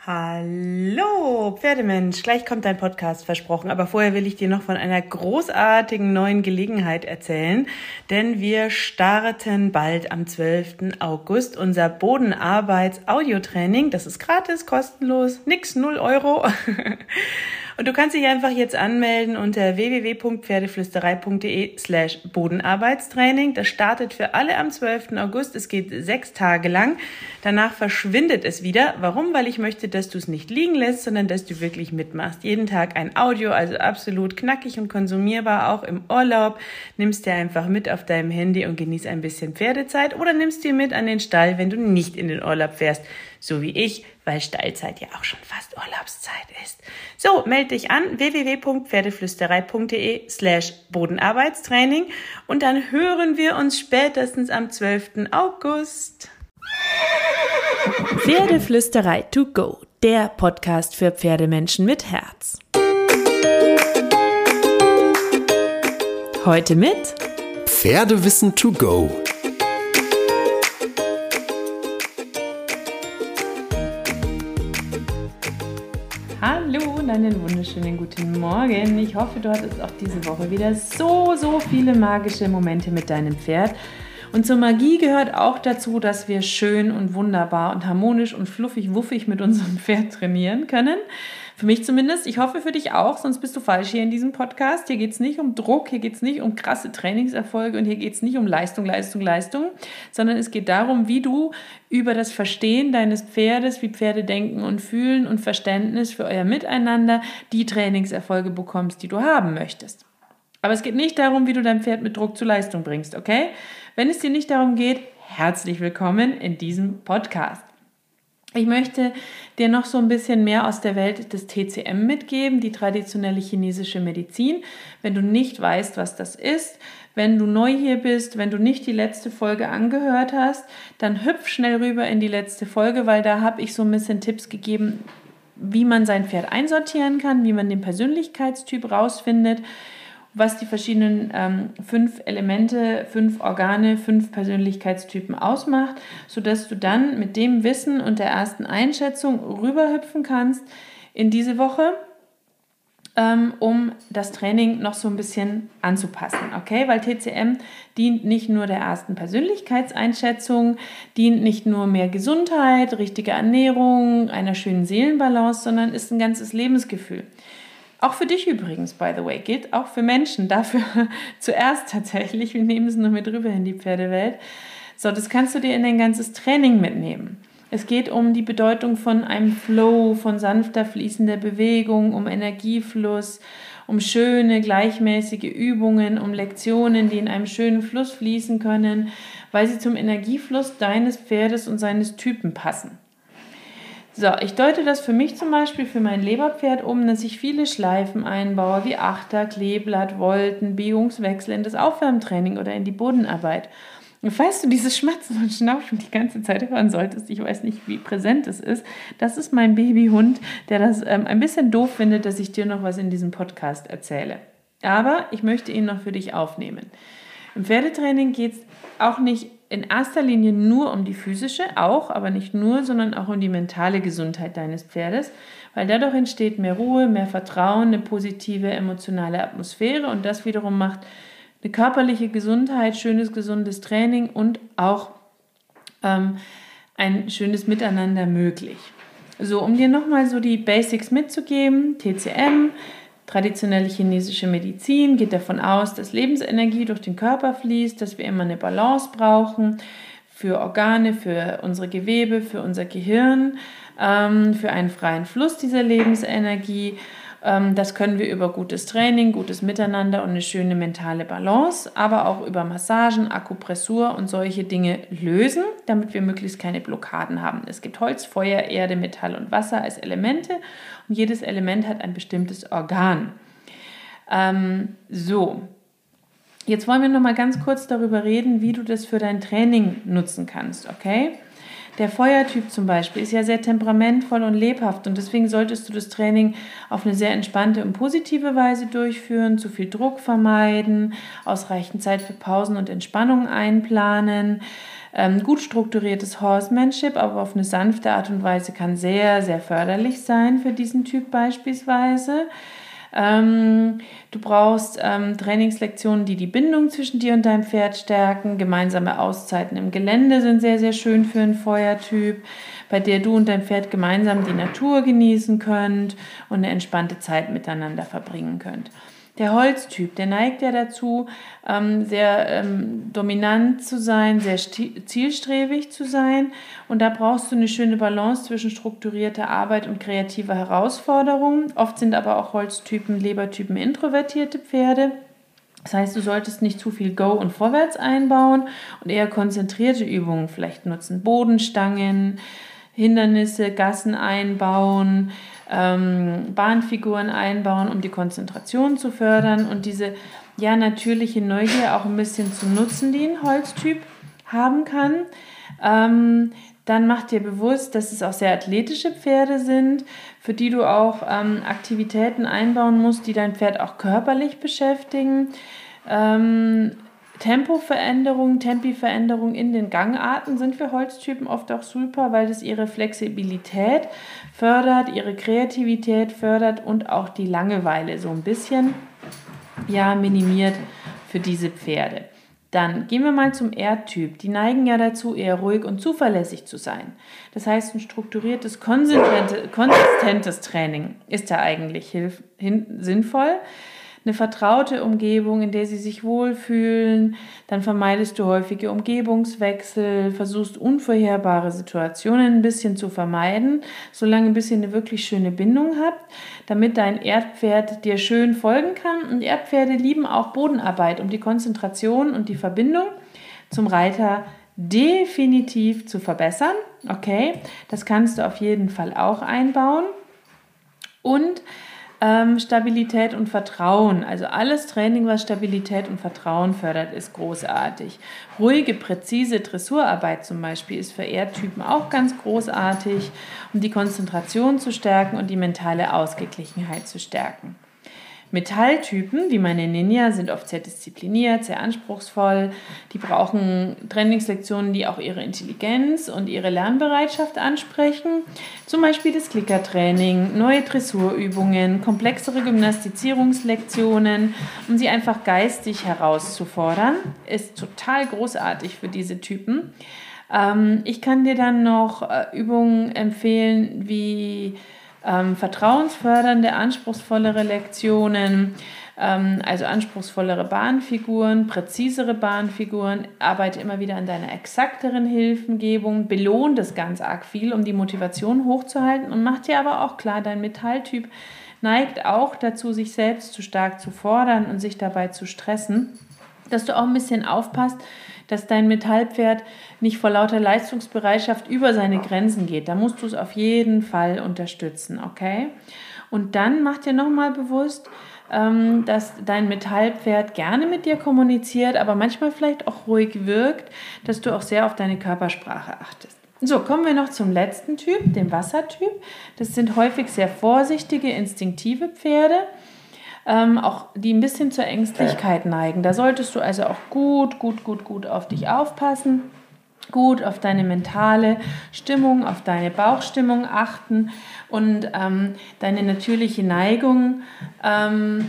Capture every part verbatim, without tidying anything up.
Hallo Pferdemensch, gleich kommt dein Podcast, versprochen, aber vorher will ich dir noch von einer großartigen neuen Gelegenheit erzählen, denn wir starten bald am zwölften August unser Bodenarbeits-Audiotraining. Das ist gratis, kostenlos, nix, null Euro. Und du kannst dich einfach jetzt anmelden unter w w w punkt pferdeflüsterei punkt d e slash Bodenarbeitstraining. Das startet für alle am zwölften August. Es geht sechs Tage lang. Danach verschwindet es wieder. Warum? Weil ich möchte, dass du es nicht liegen lässt, sondern dass du wirklich mitmachst. Jeden Tag ein Audio, also absolut knackig und konsumierbar, auch im Urlaub. Nimmst dir einfach mit auf deinem Handy und genieß ein bisschen Pferdezeit oder nimmst dir mit an den Stall, wenn du nicht in den Urlaub fährst. So wie ich, weil Stallzeit ja auch schon fast Urlaubszeit ist. So, melde dich an, w w w punkt pferdeflüsterei punkt d e slash Bodenarbeitstraining und dann hören wir uns spätestens am zwölften August. Pferdeflüsterei to go, der Podcast für Pferdemenschen mit Herz. Heute mit Pferdewissen to go. Hallo und einen wunderschönen guten Morgen. Ich hoffe, du hattest auch diese Woche wieder so, so viele magische Momente mit deinem Pferd. Und zur Magie gehört auch dazu, dass wir schön und wunderbar und harmonisch und fluffig, wuffig mit unserem Pferd trainieren können. Für mich zumindest. Ich hoffe für dich auch, sonst bist du falsch hier in diesem Podcast. Hier geht es nicht um Druck, hier geht es nicht um krasse Trainingserfolge und hier geht es nicht um Leistung, Leistung, Leistung, sondern es geht darum, wie du über das Verstehen deines Pferdes, wie Pferde denken und fühlen und Verständnis für euer Miteinander die Trainingserfolge bekommst, die du haben möchtest. Aber es geht nicht darum, wie du dein Pferd mit Druck zur Leistung bringst, okay? Wenn es dir nicht darum geht, herzlich willkommen in diesem Podcast. Ich möchte dir noch so ein bisschen mehr aus der Welt des T C M mitgeben, die traditionelle chinesische Medizin. Wenn du nicht weißt, was das ist, wenn du neu hier bist, wenn du nicht die letzte Folge angehört hast, dann hüpf schnell rüber in die letzte Folge, weil da habe ich so ein bisschen Tipps gegeben, wie man sein Pferd einsortieren kann, wie man den Persönlichkeitstyp rausfindet, was die verschiedenen ähm, fünf Elemente, fünf Organe, fünf Persönlichkeitstypen ausmacht, sodass du dann mit dem Wissen und der ersten Einschätzung rüberhüpfen kannst in diese Woche, ähm, um das Training noch so ein bisschen anzupassen, okay? Weil T C M dient nicht nur der ersten Persönlichkeitseinschätzung, dient nicht nur mehr Gesundheit, richtige Ernährung, einer schönen Seelenbalance, sondern ist ein ganzes Lebensgefühl. Auch für dich übrigens, by the way, gilt auch für Menschen, dafür zuerst tatsächlich, wir nehmen es nur mit rüber in die Pferdewelt. So, das kannst du dir in dein ganzes Training mitnehmen. Es geht um die Bedeutung von einem Flow, von sanfter, fließender Bewegung, um Energiefluss, um schöne, gleichmäßige Übungen, um Lektionen, die in einem schönen Fluss fließen können, weil sie zum Energiefluss deines Pferdes und seines Typen passen. So, ich deute das für mich zum Beispiel, für mein Leberpferd um, dass ich viele Schleifen einbaue, wie Achter, Kleeblatt, Volten, Biegungswechsel in das Aufwärmtraining oder in die Bodenarbeit. Und falls du dieses Schmatzen und Schnaufen die ganze Zeit hören solltest, ich weiß nicht, wie präsent es ist, das ist mein Babyhund, der das ähm, ein bisschen doof findet, dass ich dir noch was in diesem Podcast erzähle. Aber ich möchte ihn noch für dich aufnehmen. Im Pferdetraining geht es auch nicht in erster Linie nur um die physische, auch, aber nicht nur, sondern auch um die mentale Gesundheit deines Pferdes, weil dadurch entsteht mehr Ruhe, mehr Vertrauen, eine positive emotionale Atmosphäre und das wiederum macht eine körperliche Gesundheit, schönes, gesundes Training und auch ähm, ein schönes Miteinander möglich. So, um dir nochmal so die Basics mitzugeben, T C M, traditionelle chinesische Medizin geht davon aus, dass Lebensenergie durch den Körper fließt, dass wir immer eine Balance brauchen für Organe, für unsere Gewebe, für unser Gehirn, ähm, für einen freien Fluss dieser Lebensenergie. Ähm, das können wir über gutes Training, gutes Miteinander und eine schöne mentale Balance, aber auch über Massagen, Akupressur und solche Dinge lösen, damit wir möglichst keine Blockaden haben. Es gibt Holz, Feuer, Erde, Metall und Wasser als Elemente und jedes Element hat ein bestimmtes Organ. Ähm, so, jetzt wollen wir noch mal ganz kurz darüber reden, wie du das für dein Training nutzen kannst, okay? Der Feuertyp zum Beispiel ist ja sehr temperamentvoll und lebhaft und deswegen solltest du das Training auf eine sehr entspannte und positive Weise durchführen, zu viel Druck vermeiden, ausreichend Zeit für Pausen und Entspannung einplanen. Ähm, gut strukturiertes Horsemanship, aber auf eine sanfte Art und Weise kann sehr, sehr förderlich sein für diesen Typ beispielsweise. Ähm, du brauchst ähm, Trainingslektionen, die die Bindung zwischen dir und deinem Pferd stärken. Gemeinsame Auszeiten im Gelände sind sehr, sehr schön für einen Feuertyp, bei der du und dein Pferd gemeinsam die Natur genießen könnt und eine entspannte Zeit miteinander verbringen könnt. Der Holztyp, der neigt ja dazu, ähm, sehr ähm, dominant zu sein, sehr sti- zielstrebig zu sein. Und da brauchst du eine schöne Balance zwischen strukturierter Arbeit und kreativer Herausforderung. Oft sind aber auch Holztypen, Lebertypen introvertierte Pferde. Das heißt, du solltest nicht zu viel Go und Vorwärts einbauen und eher konzentrierte Übungen vielleicht nutzen. Bodenstangen, Hindernisse, Gassen einbauen, ähm, Bahnfiguren einbauen, um die Konzentration zu fördern und diese ja natürliche Neugier auch ein bisschen zu nutzen, die ein Holztyp haben kann. Ähm, dann mach dir bewusst, dass es auch sehr athletische Pferde sind, für die du auch ähm, Aktivitäten einbauen musst, die dein Pferd auch körperlich beschäftigen. Ähm, Tempoveränderungen, Tempiveränderungen in den Gangarten sind für Holztypen oft auch super, weil das ihre Flexibilität fördert, ihre Kreativität fördert und auch die Langeweile so ein bisschen ja, minimiert für diese Pferde. Dann gehen wir mal zum Erdtyp. Die neigen ja dazu, eher ruhig und zuverlässig zu sein. Das heißt, ein strukturiertes, konsistentes Training ist da eigentlich hilf- hin- sinnvoll. Eine vertraute Umgebung, in der sie sich wohlfühlen, dann vermeidest du häufige Umgebungswechsel, versuchst unvorherbare Situationen ein bisschen zu vermeiden, solange ein bisschen eine wirklich schöne Bindung habt, damit dein Erdpferd dir schön folgen kann. Und Erdpferde lieben auch Bodenarbeit, um die Konzentration und die Verbindung zum Reiter definitiv zu verbessern. Okay, das kannst du auf jeden Fall auch einbauen. Und Ähm, Stabilität und Vertrauen. Also alles Training, was Stabilität und Vertrauen fördert, ist großartig. Ruhige, präzise Dressurarbeit zum Beispiel ist für Erdtypen auch ganz großartig, um die Konzentration zu stärken und die mentale Ausgeglichenheit zu stärken. Metalltypen, wie meine Ninja, sind oft sehr diszipliniert, sehr anspruchsvoll. Die brauchen Trainingslektionen, die auch ihre Intelligenz und ihre Lernbereitschaft ansprechen. Zum Beispiel das Klickertraining, neue Dressurübungen, komplexere Gymnastizierungslektionen, um sie einfach geistig herauszufordern. Ist total großartig für diese Typen. Ähm, ich kann dir dann noch äh, Übungen empfehlen, wie Ähm, vertrauensfördernde, anspruchsvollere Lektionen, ähm, also anspruchsvollere Bahnfiguren, präzisere Bahnfiguren, arbeite immer wieder an deiner exakteren Hilfengebung, belohn das ganz arg viel, um die Motivation hochzuhalten und mach dir aber auch klar, dein Metalltyp neigt auch dazu, sich selbst zu stark zu fordern und sich dabei zu stressen, dass du auch ein bisschen aufpasst, dass dein Metallpferd nicht vor lauter Leistungsbereitschaft über seine Grenzen geht. Da musst du es auf jeden Fall unterstützen, okay? Und dann mach dir nochmal bewusst, ähm, dass dein Metallpferd gerne mit dir kommuniziert, aber manchmal vielleicht auch ruhig wirkt, dass du auch sehr auf deine Körpersprache achtest. So, kommen wir noch zum letzten Typ, dem Wassertyp. Das sind häufig sehr vorsichtige, instinktive Pferde. Ähm, auch die ein bisschen zur Ängstlichkeit neigen. Da solltest du also auch gut, gut, gut, gut auf dich aufpassen, gut auf deine mentale Stimmung, auf deine Bauchstimmung achten und ähm, deine natürliche Neigung ähm,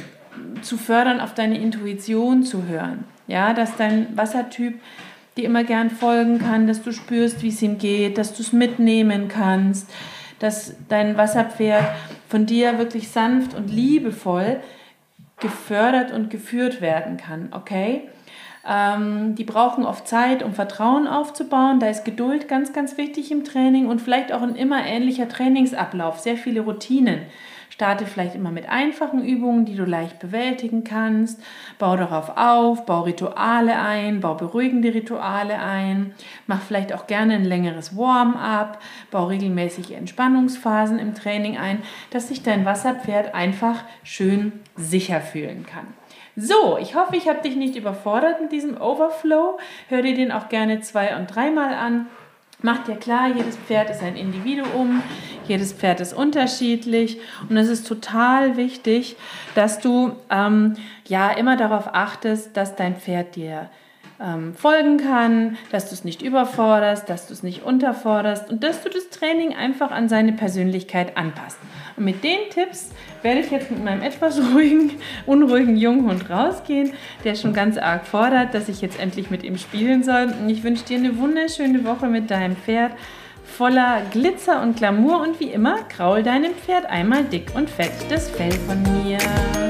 zu fördern, auf deine Intuition zu hören. Ja, dass dein Wassertyp dir immer gern folgen kann, dass du spürst, wie es ihm geht, dass du es mitnehmen kannst, dass dein Wasserpferd von dir wirklich sanft und liebevoll gefördert und geführt werden kann, okay? Ähm, die brauchen oft Zeit, um Vertrauen aufzubauen. Da ist Geduld ganz, ganz wichtig im Training und vielleicht auch ein immer ähnlicher Trainingsablauf, sehr viele Routinen. Starte vielleicht immer mit einfachen Übungen, die du leicht bewältigen kannst. Bau darauf auf, bau Rituale ein, bau beruhigende Rituale ein. Mach vielleicht auch gerne ein längeres Warm-up, bau regelmäßige Entspannungsphasen im Training ein, dass sich dein Wasserpferd einfach schön sicher fühlen kann. So, ich hoffe, ich habe dich nicht überfordert mit diesem Overflow. Hör dir den auch gerne zwei- und dreimal an. Mach dir klar, jedes Pferd ist ein Individuum, jedes Pferd ist unterschiedlich und es ist total wichtig, dass du ähm, ja immer darauf achtest, dass dein Pferd dir ähm, folgen kann, dass du es nicht überforderst, dass du es nicht unterforderst und dass du das Training einfach an seine Persönlichkeit anpasst. Und mit den Tipps werde ich jetzt mit meinem etwas ruhigen, unruhigen Junghund rausgehen, der schon ganz arg fordert, dass ich jetzt endlich mit ihm spielen soll. Und ich wünsche dir eine wunderschöne Woche mit deinem Pferd, voller Glitzer und Glamour und wie immer, kraul deinem Pferd einmal dick und fett das Fell von mir.